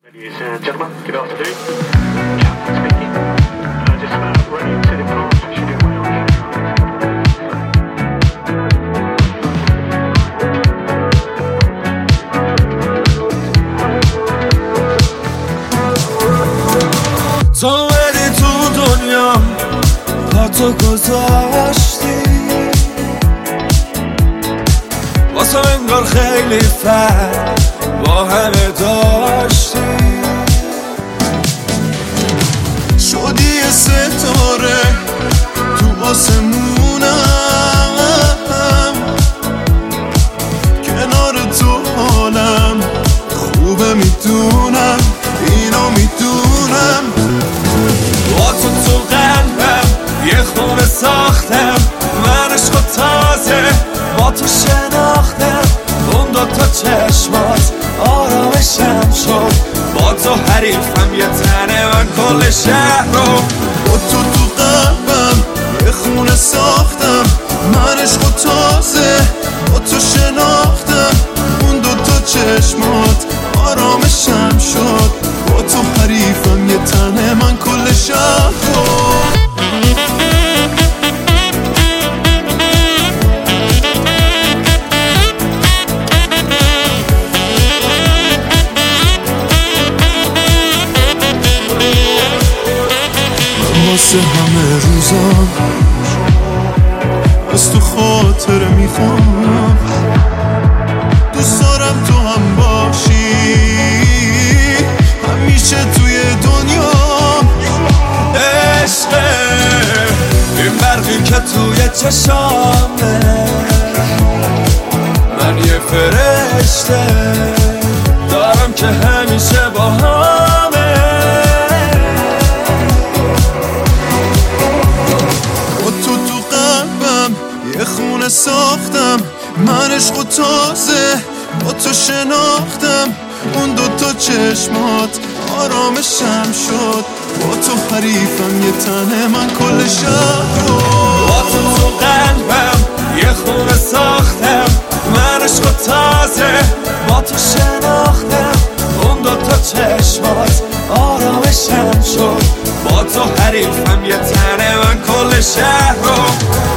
Ladies and gentlemen, good afternoon. Captain speaking. Just about ready to depart. Should do well. تو اومدی تو دنیا پا تو گذاشتی واسه انگار خیلی فرق با همه داشتی شدی یه ستاره تو آسمونم کنار تو حالم خوبه میدونم اینو میدونم با تو قلبم یه خونه ساختم من عشق تازه با تو شناختم اون دوتا چشمات آرامشم شد با تو حریفم یه تنه من کل شهر رو با تو قلبم یه خونه ساختم من عشق تازه با تو شناختم اون دوتا چشمات آرامشم شد با تو حریفم یه تنه من کل شهر رو واسه همه روزام از تو خاطره میخوام دوست دارم تو هم باشی همیشه توی دنیا عشقه این برقی که توی چشامه من یه فرشته دارم که همیشه با همه یه خونه ساختم من عشق و تازه با تو شناختم اون دوتا چشمات آرامشم شد با تو حریفم یه تنه من کل شهر رو با تو قلبم یه خونه ساختم من عشق و تازه با تو شناختم اون دوتا چشمات آرامشم شد با تو حریفم یه تنه من کل شهر رو